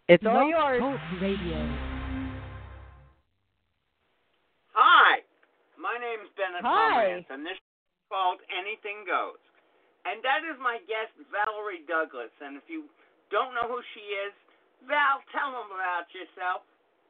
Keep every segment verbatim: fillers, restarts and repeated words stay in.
It's all Blog yours. Talk Radio. Hi, my name's Bennett Hi. Pomerantz, and this is called Anything Goes. And that is my guest, Valerie Douglas. And if you don't know who she is, Val, tell them about yourself.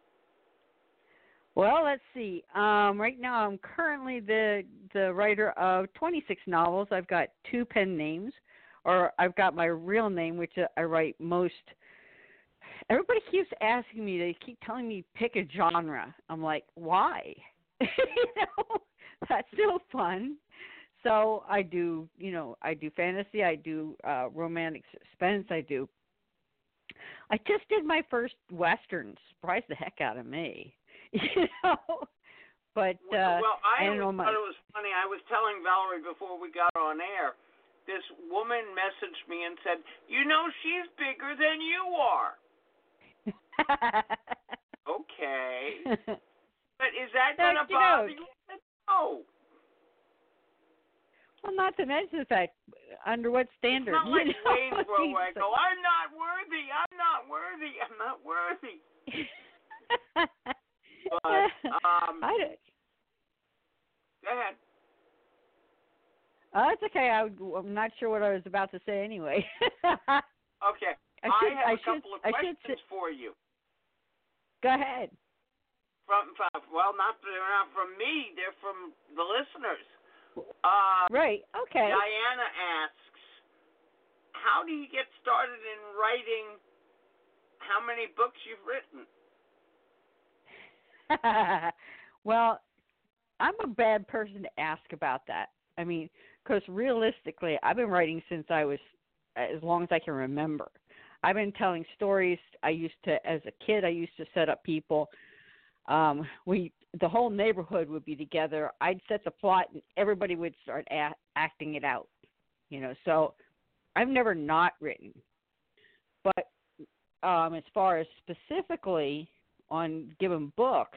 Well, let's see. Um, right now, I'm currently the the writer of twenty-six novels. I've got two pen names, or I've got my real name, which I write most. Everybody keeps asking me. They keep telling me pick a genre. I'm like, why? you know, that's no fun. So I do, you know, I do fantasy. I do uh, romantic suspense. I do. I just did my first Western. Surprised the heck out of me. You know, but uh, well, I I don't know thought my. it was funny. I was telling Valerie before we got on air. This woman messaged me and said, "You know, she's bigger than you are." Okay, but is that going to bother you? No. Well, not to mention the fact, under what standard? It's not like you know? Waynesboro where I go, I'm not worthy, I'm not worthy, I'm not worthy. But, um, I don't, go ahead. oh, that's okay. I, I'm not sure what I was about to say anyway. Okay, I, I, should, have I a should, couple of I questions should, for you. Go ahead. From, from well, not they're not from me, they're from the listeners. Uh, right. Okay. Diana asks, how do you get started in writing? How many books you've written? Well, I'm a bad person to ask about that. I mean, because realistically, I've been writing since I was as long as I can remember. I've been telling stories. I used to, as a kid, I used to set up people. Um, we, the whole neighborhood would be together. I'd set the plot, and everybody would start a- acting it out. You know, so I've never not written. But um, as far as specifically on given books,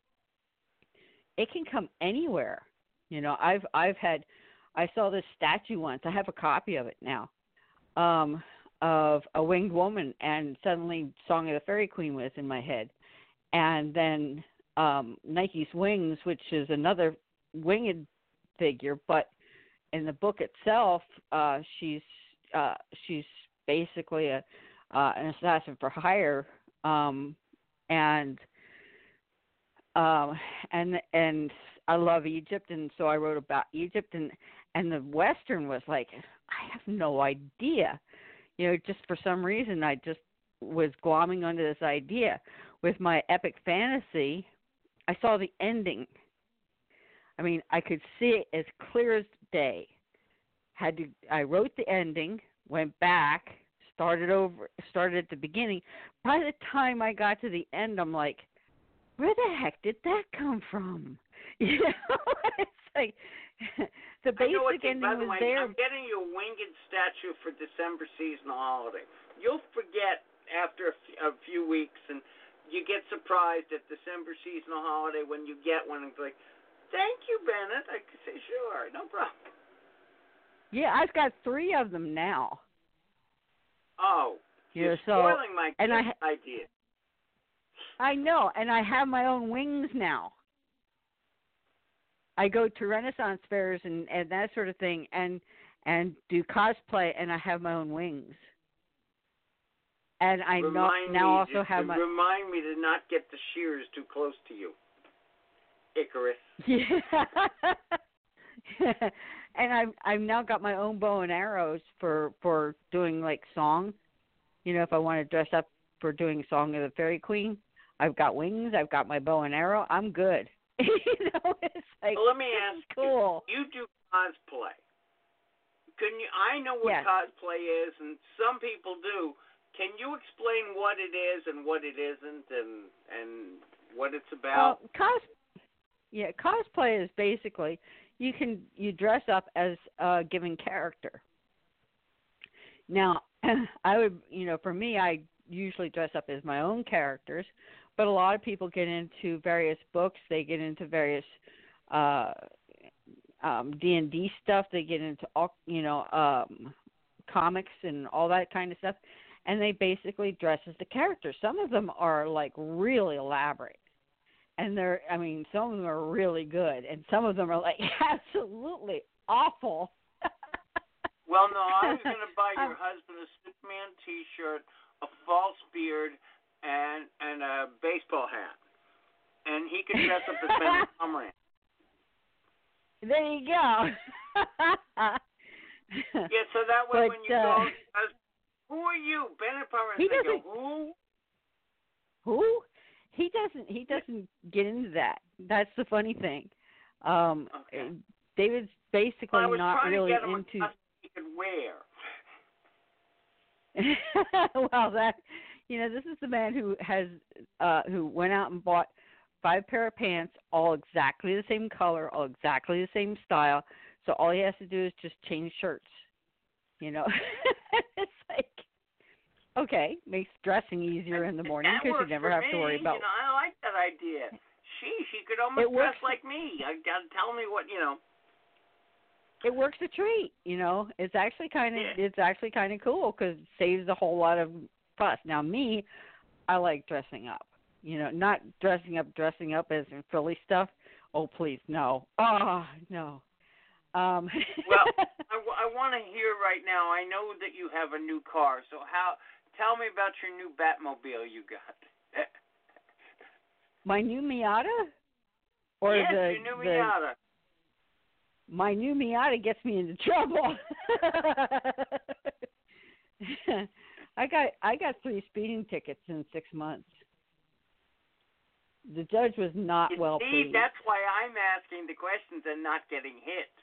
it can come anywhere. You know, I've I've had, I saw this statue once. I have a copy of it now, um, of a winged woman, and suddenly Song of the Fairy Queen was in my head. And then um, Nike's Wings, which is another winged figure, but in the book itself, uh, she's uh, she's basically a uh, an assassin for hire, um, and um, and and I love Egypt, and so I wrote about Egypt, and and the Western was like, I have no idea, you know, just for some reason I just was glomming onto this idea. With my epic fantasy, I saw the ending. I mean, I could see it as clear as day. Had to, I wrote the ending, went back, started over, started at the beginning. By the time I got to the end, I'm like, where the heck did that come from? You know, it's like the basic ending by the was way, there. I'm getting you a winged statue for December seasonal holiday. You'll forget after a, f- a few weeks, and you get surprised at December seasonal holiday when you get one. And it's like, thank you, Bennett. I could say, sure, no problem. Yeah, I've got three of them now. Oh, you're yeah, so, spoiling my and I, idea. I know, and I have my own wings now. I go to Renaissance fairs and, and that sort of thing, and and do cosplay, and I have my own wings. And I remind no, now me, also have to my. Remind me to not get the shears too close to you, Icarus. Yeah. And I've I've now got my own bow and arrows for for doing like song. You know, if I want to dress up for doing Song of the Fairy Queen, I've got wings. I've got my bow and arrow. I'm good. You know, it's like, well, let me ask cool. you. You do cosplay. Can you? I know what yes. cosplay is, and some people do. Can you explain what it is and what it isn't, and and what it's about? Well, cos, yeah, cosplay is basically you can you dress up as a given character. Now, I would, you know, for me, I usually dress up as my own characters, but a lot of people get into various books. They get into various uh, um, D and D stuff. They get into all, you know, um, comics and all that kind of stuff. and they basically dress as the characters. Some of them are like really elaborate, and they're I mean some of them are really good, and some of them are like absolutely awful. Well, no, I was going to buy your husband a Superman T-shirt, a false beard, and and a baseball hat, and he could dress up as Ben Pomerantz. There you go. Yeah, so that way but, when you uh, go, uh, who are you, Ben Pomerantz? He I go, doesn't. who? Who? He doesn't. He doesn't get into that. That's the funny thing. Um, Okay. David's basically well, I was not trying really to get him into. A he could wear. Well, that you know, this is the man who has uh, who went out and bought five pair of pants, all exactly the same color, all exactly the same style. So all he has to do is just change shirts. You know, it's like okay, makes dressing easier in the morning because you never have me. to worry about. You know, I like that idea. Sheesh, he could almost it dress works. like me. I got to tell me what you know. It works a treat, you know. It's actually kind of Yeah. it's actually kind of cool because it saves a whole lot of fuss. Now, me, I like dressing up. You know, not dressing up, dressing up as in frilly stuff. Oh, please, no. Oh, no. Um. Well, I, w- I want to hear right now. I know that you have a new car, so how? Tell me about your new Batmobile you got. My new Miata, or yes, the your new the, Miata. My new Miata gets me into trouble. I got I got three speeding tickets in six months. The judge was not you well see, pleased. that's why I'm asking the questions and not getting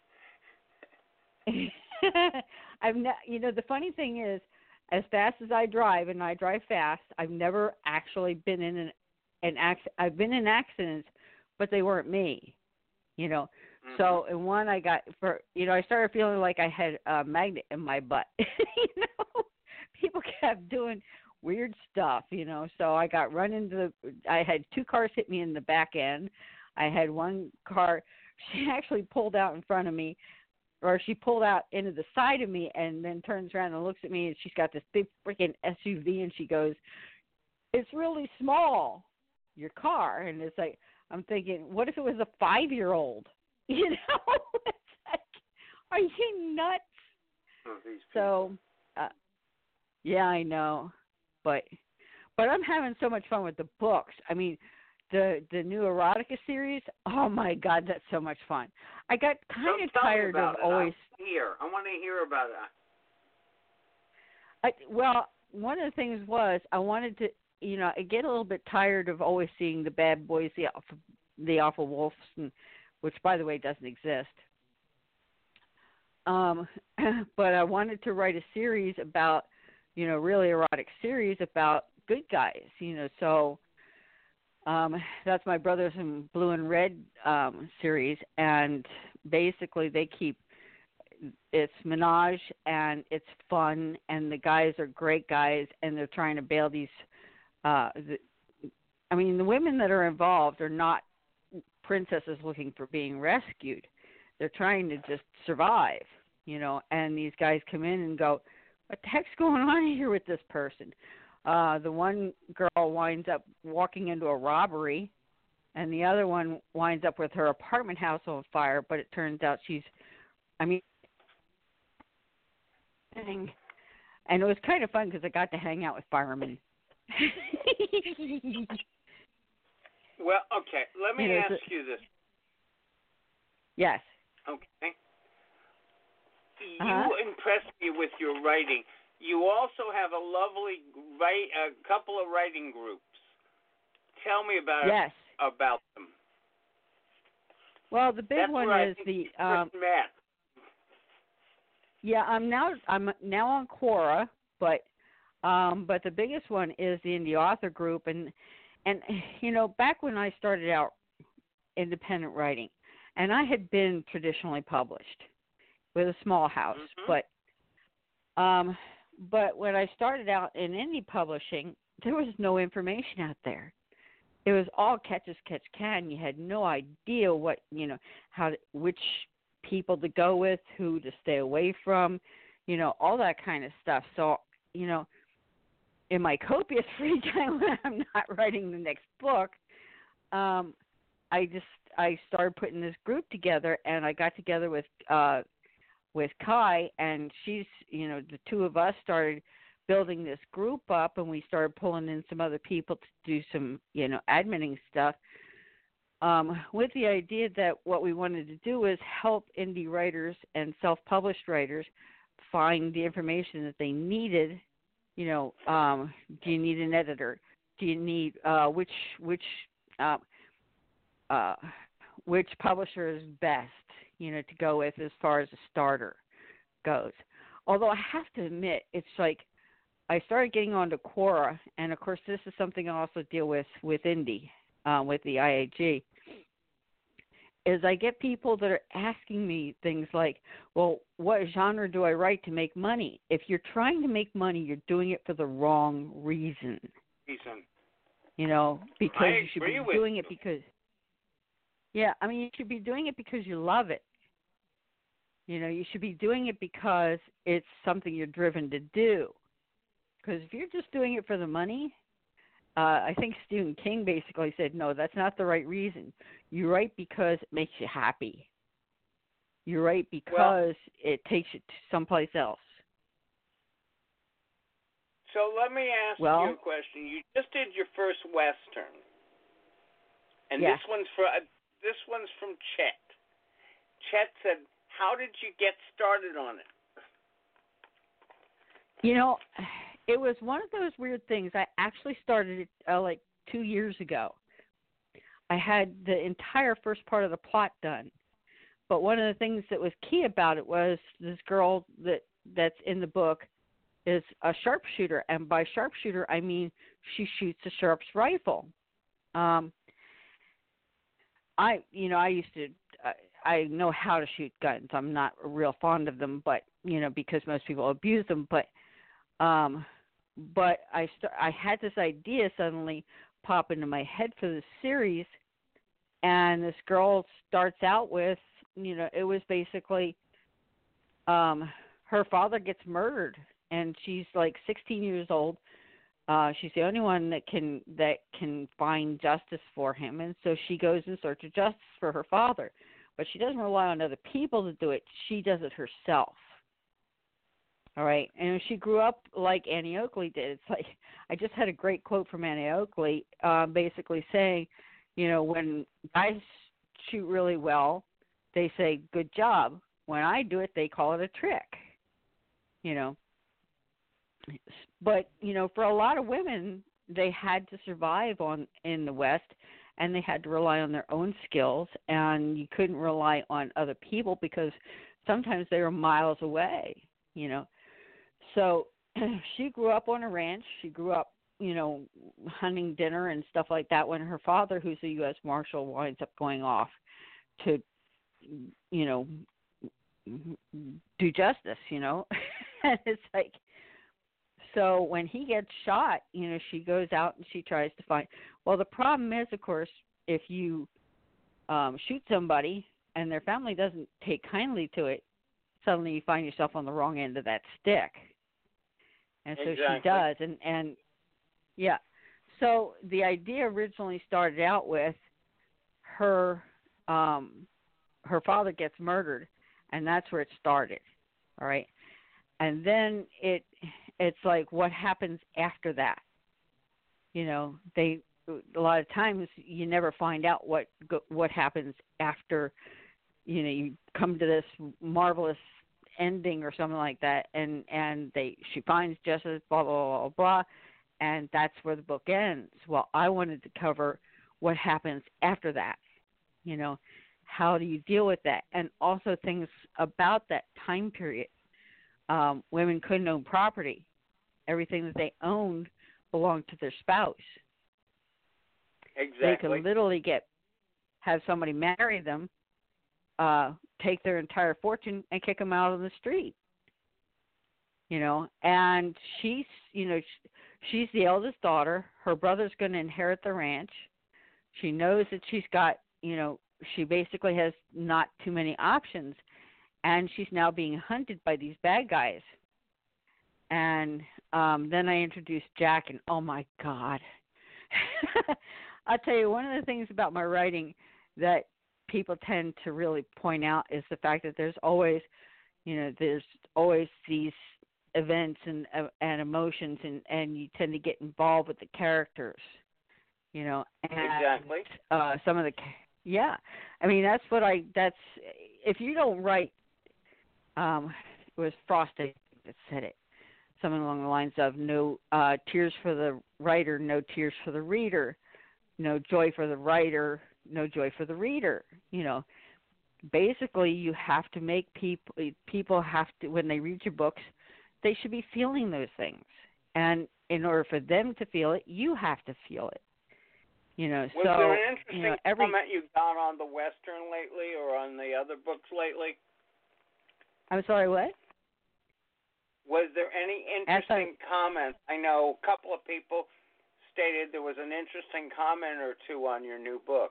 hit. I've ne- you know the funny thing is, as fast as I drive, and I drive fast, I've never actually been in an an acc- I've been in accidents, but they weren't me. You know. Mm-hmm. So in one I got for you know I started feeling like I had a magnet in my butt. You know, people kept doing weird stuff. You know, so I got run into the. I had two cars hit me in the back end. I had one car. She actually pulled out in front of me, or she pulled out into the side of me, and then turns around and looks at me, and she's got this big freaking S U V, and she goes, "It's really small, your car." And it's like I'm thinking, what if it was a five-year-old? You know, it's like, are you nuts? Oh, these so, uh, yeah, I know, but but I'm having so much fun with the books. I mean, the the new erotica series. Oh my God, that's so much fun. I got kind of tired of it. always. Here, I want to hear about it. I, well, one of the things was I wanted to, you know, I get a little bit tired of always seeing the bad boys, the the awful wolves, and which, by the way, doesn't exist. Um, but I wanted to write a series about, you know, really erotic series about good guys, you know. So um, that's my Brothers in Blue and Red um, series, and basically they keep it's menage and it's fun, and the guys are great guys, and they're trying to bail these. Uh, the, I mean, the women that are involved are not princesses looking for being rescued. They're trying to just survive, you know, and these guys come in and go, what the heck's going on here with this person? Uh, the one girl winds up walking into a robbery, and the other one winds up with her apartment house on fire, but it turns out she's, I mean, and it was kind of fun because I got to hang out with firemen. Well, okay, let me you know, ask so, you this. Yes. Okay. You Uh-huh. impressed me with your writing. You also have a lovely write, a couple of writing groups. Tell me about yes. about them. Well, the big That's one where is I think the you um, first met. Yeah, I'm now I'm now on Quora, but um, but the biggest one is the Indie Author Group, and and you know back when I started out independent writing, and I had been traditionally published with a small house, Mm-hmm. but um, but when I started out in indie publishing, there was no information out there. It was all catch as catch can. You had no idea what you know how to, which people to go with, who to stay away from, you know, all that kind of stuff. So, you know, in my copious free time when I'm not writing the next book, um, I just I started putting this group together, and I got together with uh, with Kai, and she's you know the two of us started building this group up, and we started pulling in some other people to do some you know adminning stuff. Um, with the idea that what we wanted to do is help indie writers and self-published writers find the information that they needed. You know, um, do you need an editor? Do you need uh, which which uh, uh, which publisher is best? You know, to go with as far as a starter goes. Although I have to admit, it's like I started getting onto Quora, and of course, this is something I also deal with with indie. Uh, with the I A G, is I get people that are asking me things like, well, what genre do I write to make money? If you're trying to make money, you're doing it for the wrong reason. Reason. You know, because I you should agree be with doing you. it because, yeah, I mean, you should be doing it because you love it. You know, you should be doing it because it's something you're driven to do. Because if you're just doing it for the money, Uh, I think Stephen King basically said, no, that's not the right reason. You write because it makes you happy. You write because well, it takes you to someplace else. So let me ask well, you a question. You just did your first Western. And yeah. this one's for uh, this one's from Chet. Chet said, how did you get started on it? You know, it was one of those weird things. I actually started it uh, like two years ago. I had the entire first part of the plot done. But one of the things that was key about it was this girl that that's in the book is a sharpshooter. And by sharpshooter, I mean she shoots a Sharps rifle. Um, I, you know, I used to, I, I know how to shoot guns. I'm not real fond of them, but, you know, because most people abuse them. But, um, But I st- I had this idea suddenly pop into my head for this series, and this girl starts out with, you know, it was basically um, her father gets murdered, and she's like sixteen years old. Uh, she's the only one that can that can find justice for him, and so she goes in search of justice for her father. But she doesn't rely on other people to do it. She does it herself. All right, and she grew up like Annie Oakley did. It's like I just had a great quote from Annie Oakley, uh, basically saying, you know, when guys shoot really well, they say good job. When I do it, they call it a trick. You know, but you know, for a lot of women, they had to survive on in the West, and they had to rely on their own skills, and you couldn't rely on other people because sometimes they were miles away. You know. So she grew up on a ranch. She grew up, you know, hunting dinner and stuff like that when her father, who's a U S Marshal, winds up going off to, you know, do justice, you know. And it's like, so when he gets shot, you know, she goes out and she tries to find. Well, the problem is, of course, if you um, shoot somebody and their family doesn't take kindly to it, suddenly you find yourself on the wrong end of that stick. And so exactly. she does. And, and, yeah. So the idea originally started out with her, um, her father gets murdered, and that's where it started. All right. And then it, it's like what happens after that. You know, they, a lot of times you never find out what, what happens after, you know, you come to this marvelous ending or something like that, and and they she finds justice, blah blah blah blah, and that's where the book ends. Well, I wanted to cover what happens after that. You know, how do you deal with that, and also things about that time period. Um, women couldn't own property; everything that they owned belonged to their spouse. Exactly. They could literally get have somebody marry them. Uh, take their entire fortune and kick them out on the street, you know. And she's, you know, she's the eldest daughter. Her brother's going to inherit the ranch. She knows that she's got, you know, she basically has not too many options, and she's now being hunted by these bad guys. And um, then I introduced Jack, and oh my God. I'll tell you, one of the things about my writing that people tend to really point out is the fact that there's always, you know, there's always these events and and emotions, and, and you tend to get involved with the characters, you know. And, exactly. Uh, some of the, yeah, I mean, that's what I, that's, if you don't write, um, it was Frost that said it, something along the lines of no uh, tears for the writer, no tears for the reader, no joy for the writer, no joy for the reader. You know, basically you have to make people, people have to, when they read your books, they should be feeling those things. And in order for them to feel it, you have to feel it. You know, Was so, there an interesting you know, every, comment you got on the Western lately or on the other books lately? I'm sorry, what? Was there any interesting comments? I know a couple of people stated there was an interesting comment or two on your new books.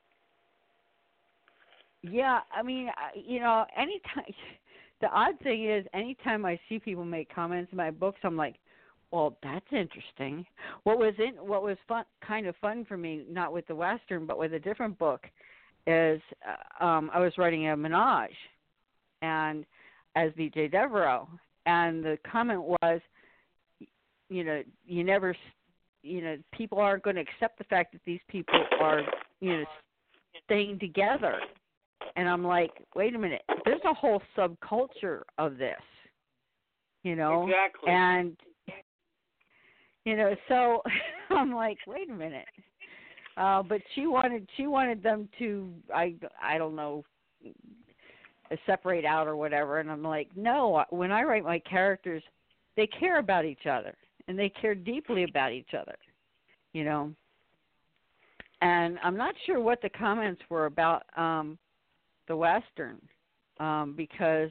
Yeah, I mean, you know, anytime, the odd thing is anytime I see people make comments in my books, I'm like, well, that's interesting. What was in, what was fun, kind of fun for me, not with the Western, but with a different book, is uh, um, I was writing a menage, and as B J Devereaux, and the comment was, you know, you never, you know, people aren't going to accept the fact that these people are, you know, staying together. And I'm like, wait a minute, there's a whole subculture of this, you know? Exactly. And, you know, so I'm like, wait a minute. Uh, but she wanted, she wanted them to, I, I don't know, separate out or whatever. And I'm like, no, when I write my characters, they care about each other, and they care deeply about each other, you know? And I'm not sure what the comments were about, um, the Western, um, because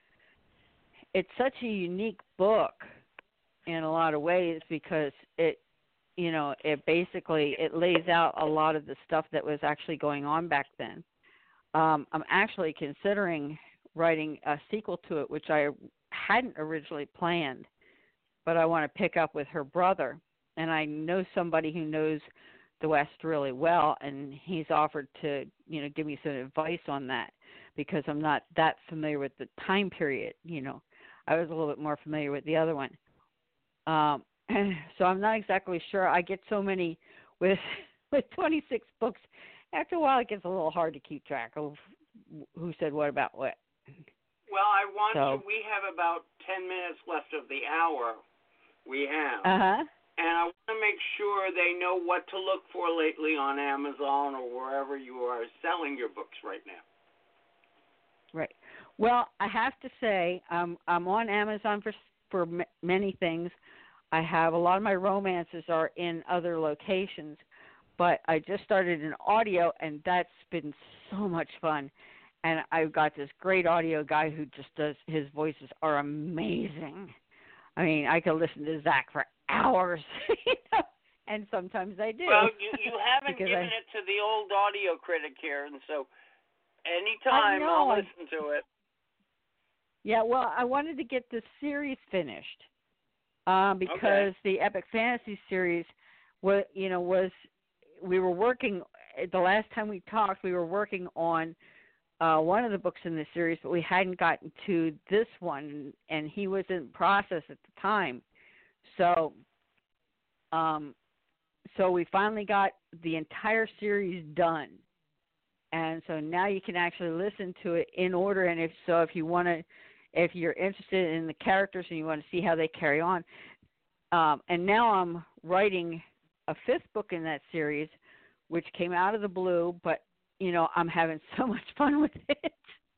it's such a unique book in a lot of ways, because it, you know, it basically, it lays out a lot of the stuff that was actually going on back then. Um, I'm actually considering writing a sequel to it, which I hadn't originally planned, but I want to pick up with her brother. And I know somebody who knows the West really well, and he's offered to, you know, give me some advice on that, because I'm not that familiar with the time period. You know, I was a little bit more familiar with the other one. Um, so I'm not exactly sure. I get so many with with twenty-six books. After a while, it gets a little hard to keep track of who said what about what. Well, I want so, to, we have about ten minutes left of the hour we have. Uh-huh. And I want to make sure they know what to look for lately on Amazon or wherever you are selling your books right now. Right. Well, I have to say, um, I'm on Amazon for for m- many things. I have a lot of my romances are in other locations, but I just started an audio, and that's been so much fun. And I've got this great audio guy who just does, his voices are amazing. I mean, I could listen to Zach for hours, you know, and sometimes I do. Well, you, you haven't given I, it to the old audio critic here, and so anytime I'll listen I, to it. Yeah, well, I wanted to get this series finished um, because okay. the Epic Fantasy series was, you know, was we were working the last time we talked. We were working on uh, one of the books in the series, but we hadn't gotten to this one, and he was in process at the time. So, um, so we finally got the entire series done, and so now you can actually listen to it in order. And if so, if you want to, if you're interested in the characters and you want to see how they carry on, um, and now I'm writing a fifth book in that series, which came out of the blue, but you know I'm having so much fun with it.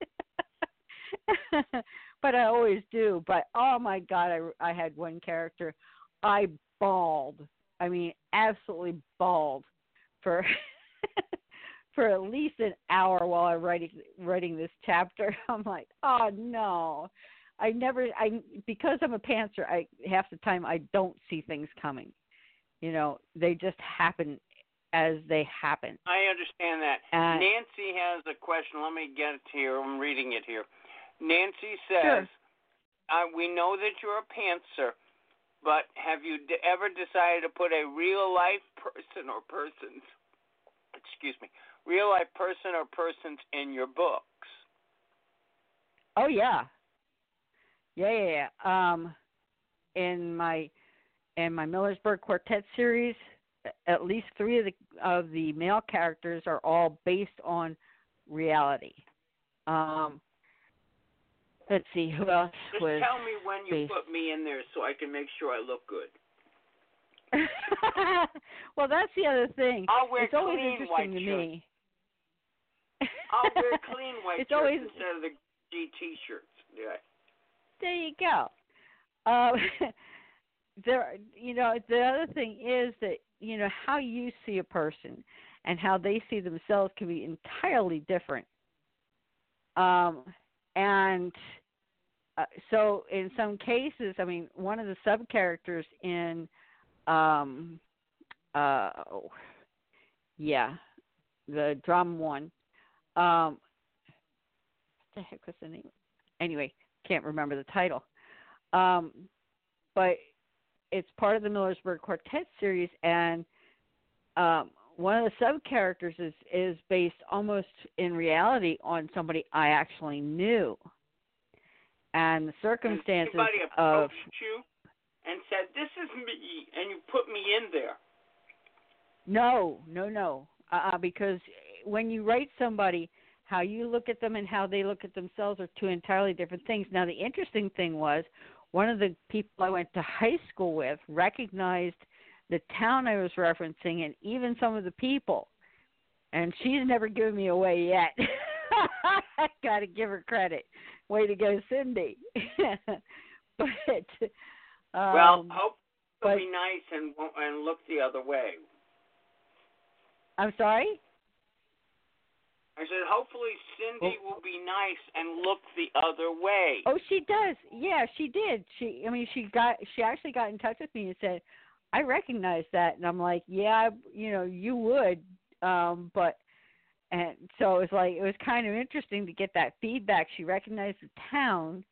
But I always do. But oh my God, I, I had one character. I bawled. I mean, absolutely bawled for for at least an hour while I'm writing writing this chapter. I'm like, oh no, I never. I because I'm a pantser. I half the time I don't see things coming. You know, they just happen as they happen. I understand that. Uh, Nancy has a question. Let me get it here. I'm reading it here. Nancy says, sure. uh, we know that you're a pantser. but have you d- ever decided to put a real life person or persons, excuse me, real life person or persons in your books? Oh yeah, yeah, yeah. yeah. Um, in my in my Millersburg Quartet series, at least three of the of the male characters are all based on reality. Um, let's see who else Just was. tell me when you based. put me in there so I can make sure I look good. Well, that's the other thing. I'll wear It's always clean white interesting to shirts. me. I'll wear clean white it's shirts always, instead of the G T-shirts. Yeah. There you go. Um, there, you know, the other thing is that you know how you see a person and how they see themselves can be entirely different. Um, and uh, so, in some cases, I mean, one of the sub characters in, um, uh, oh, yeah, the drama one. Um, what the heck was the name? Anyway, can't remember the title. Um, but it's part of the Millersburg Quartet series, and um, one of the sub characters is is based almost in reality on somebody I actually knew, and the circumstances Anybody of. approached you and said, "This is me," and you put me in there? No, no, no. Uh, because when you write somebody, how you look at them and how they look at themselves are two entirely different things. Now, the interesting thing was one of the people I went to high school with recognized the town I was referencing and even some of the people. And she's never given me away yet. I got to give her credit. Way to go, Cindy. but um, well, hope it'll but, be nice and and look the other way. I'm sorry? I said, hopefully Cindy well, will be nice and look the other way. Oh, she does. Yeah, she did. She, I mean, she got. She actually got in touch with me and said, "I recognize that," and I'm like, "Yeah, you know, you would." Um, but, and so it was like it was kind of interesting to get that feedback. She recognized the town,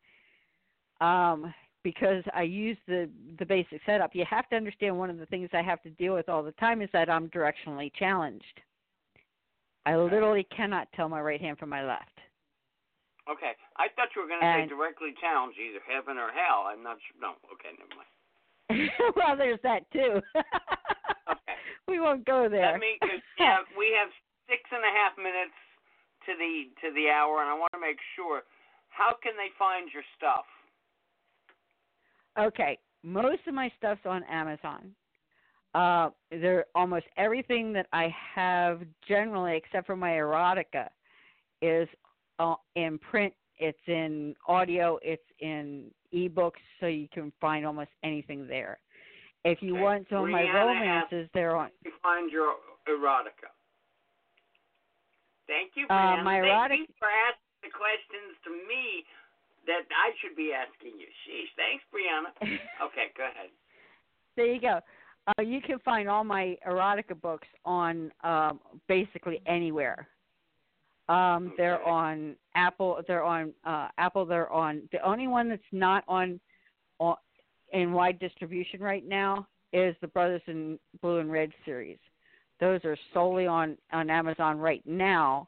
um, because I used the the basic setup. You have to understand one of the things I have to deal with all the time is that I'm directionally challenged. I Okay. literally cannot tell my right hand from my left. Okay. I thought you were going to say directly challenged, either heaven or hell. I'm not sure. No. Okay, never mind. Well, there's that, too. Okay. We won't go there. Let me, cause we, have, we have six and a half minutes to the to the hour, and I want to make sure. How can they find your stuff? Okay. Most of my stuff's on Amazon. Uh, there almost everything that I have generally, except for my erotica, is uh, in print. It's in audio. It's in ebooks, so you can find almost anything there. If you okay. want some Brianna of my romances, they're on. You find your erotica. Thank you, Uh, Brianna. my Thank erotic. you for asking the questions to me that I should be asking you. Sheesh. Thanks, Brianna. Okay, go ahead. There you go. Uh, you can find all my erotica books on um, basically anywhere. Um, okay. They're on Apple. They're on uh, Apple. They're on. The only one that's not on, on in wide distribution right now is the Brothers in Blue and Red series. Those are solely on, on Amazon right now.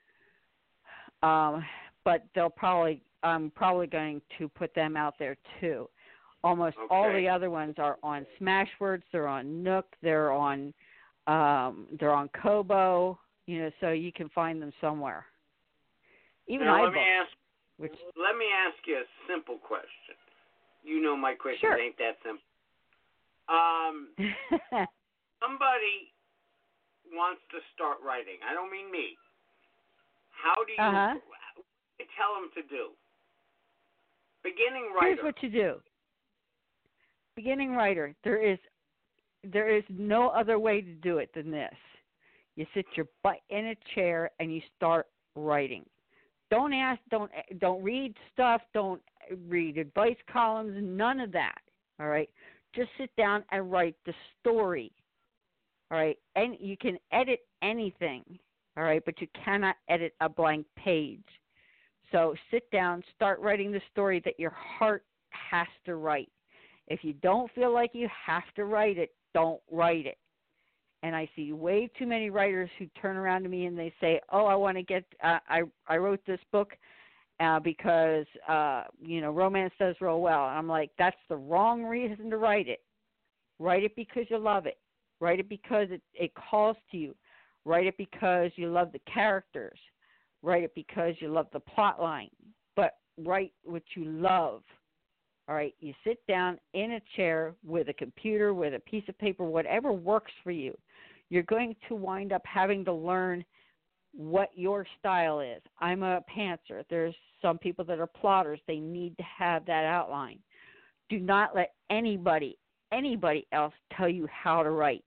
Um, but they'll probably I'm probably going to put them out there too. Almost okay. all the other ones are on Smashwords. They're on Nook. They're on um, they're on Kobo. You know, so you can find them somewhere. Even now, iBooks. Let me ask. Which, let me ask you a simple question. You know my questions sure. ain't that simple. Um, somebody wants to start writing. I don't mean me. How do you, uh-huh. what do you tell them to do? Beginning writer. Here's what you do. Beginning writer. There is there is no other way to do it than this. You sit your butt in a chair and you start writing. Don't ask. Don't don't read stuff. Don't read advice columns. None of that. All right. Just sit down and write the story. All right. And you can edit anything. All right. But you cannot edit a blank page. So sit down, start writing the story that your heart has to write. If you don't feel like you have to write it, don't write it. And I see way too many writers who turn around to me and they say, "Oh, I want to get. Uh, I I wrote this book uh, because uh, you know romance does real well." And I'm like, that's the wrong reason to write it. Write it because you love it. Write it because it it calls to you. Write it because you love the characters. Write it because you love the plot line. But write what you love. All right, you sit down in a chair with a computer, with a piece of paper, whatever works for you. You're going to wind up having to learn what your style is. I'm a pantser. There's some people that are plotters. They need to have that outline. Do not let anybody, anybody else tell you how to write.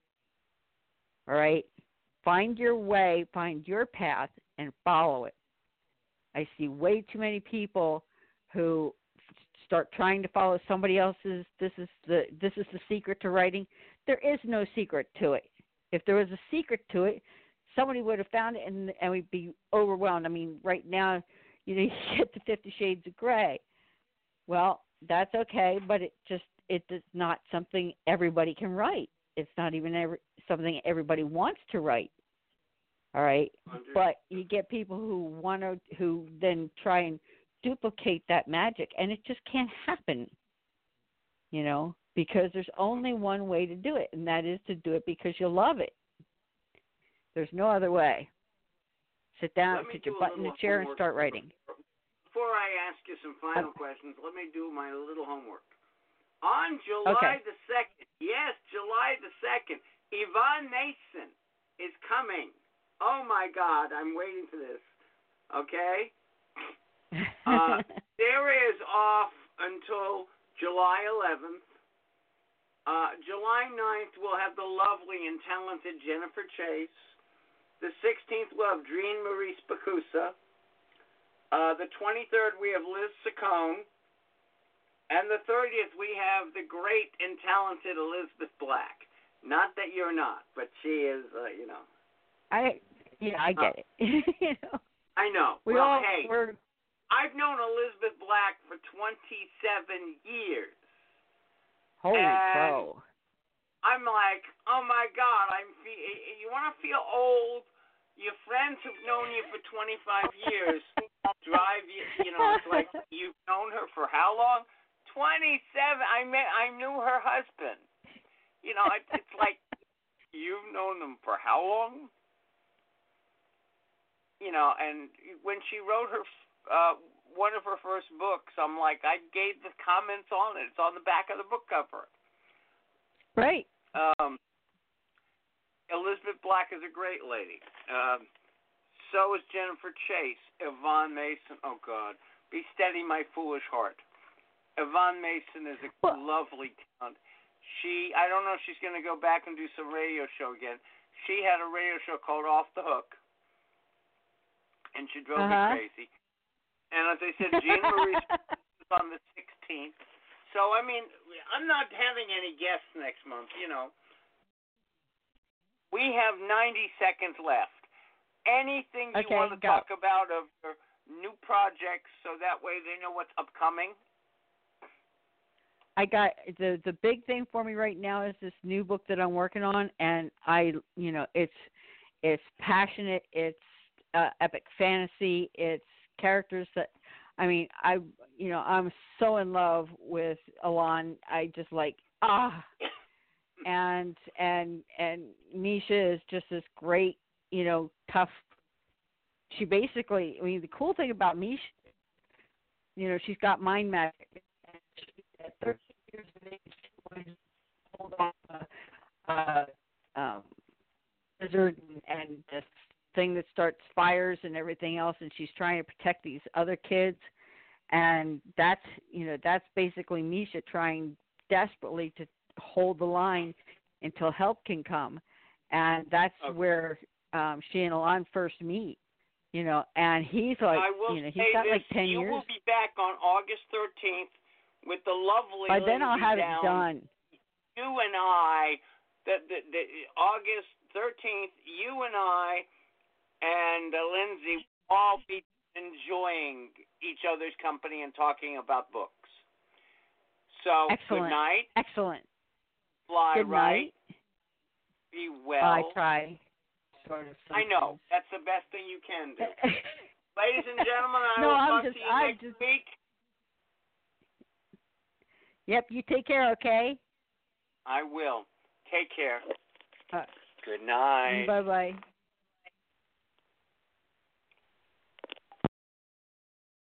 All right? Find your way, find your path, and follow it. I see way too many people who start trying to follow somebody else's. This is the this is the secret to writing. There is no secret to it. If there was a secret to it, somebody would have found it, and and we'd be overwhelmed. I mean, right now, you know, you get the Fifty Shades of Grey. Well, that's okay, but it just it is not something everybody can write. It's not even every, something everybody wants to write. All right, but you get people who want to who then try and duplicate that magic, and it just can't happen, you know, because there's only one way to do it, and that is to do it because you love it. There's no other way. Sit down, put your butt in the chair, and start writing. Before I ask you some final okay. questions, let me do my little homework. On July okay. the second, yes, July the second, Yvonne Mason is coming. Oh, my God, I'm waiting for this. Okay? Uh, there is off until July eleventh. Uh, July ninth, we'll have the lovely and talented Jennifer Chase. The sixteenth, we'll have Dream Marie Spacusa. Uh, the twenty-third, we have Liz Saccone. And the thirtieth, we have the great and talented Elizabeth Black. Not that you're not, but she is, uh, you know. I, yeah, I get uh, it. you know, I know. We well, all, hey. we're... I've known Elizabeth Black for twenty-seven years. Holy and crow. I'm like, oh my God, I'm. Fe- you want to feel old? Your friends who've known you for twenty-five years drive you. You know, it's like you've known her for how long? twenty-seven. I met. I knew her husband. You know, it, it's like you've known them for how long? You know, and when she wrote her. Uh, one of her first books, I'm like, I gave the comments on it. It's on the back of the book cover. Right. Um, Elizabeth Black is a great lady. Um, so is Jennifer Chase. Yvonne Mason. Oh, God. Be steady, my foolish heart. Yvonne Mason is a well, lovely talent. She, I don't know if she's going to go back and do some radio show again. She had a radio show called Off the Hook, and she drove uh-huh. me crazy. And as I said, Jean Marie is on the sixteenth. So, I mean, I'm not having any guests next month, you know. We have ninety seconds left. Anything you okay, want to go. talk about of your new projects so that way they know what's upcoming? I got the the big thing for me right now is this new book that I'm working on, and I, you know, it's it's passionate, it's uh, epic fantasy, it's characters that, I mean, I, you know, I'm so in love with Elan. I just like, ah, and, and, and Misha is just this great, you know, tough, she basically, I mean, the cool thing about Misha, you know, she's got mind magic. At thirteen years of age, she was pulled off a, uh, um, blizzard and, and this thing that starts fires and everything else, and she's trying to protect these other kids, and that's, you know, that's basically Misha trying desperately to hold the line until help can come, and that's okay. where um, she and Elan first meet, you know, and he's like, I will you know, he's say got this, like ten you years. You will be back on August thirteenth with the lovely By then I'll Lindsay have Down. it done. You and I, the, the, the August thirteenth, you and I and uh, Lindsay will all be enjoying each other's company and talking about books. So, Excellent. good night. Excellent. Fly Good right. night. Be well. I try. Sort of. I know. Things. That's the best thing you can do. Ladies and gentlemen, I no, will I'm talk just, to you I'm next just, week. Yep, you take care, okay? I will. Take care. Uh, Good night. Bye-bye.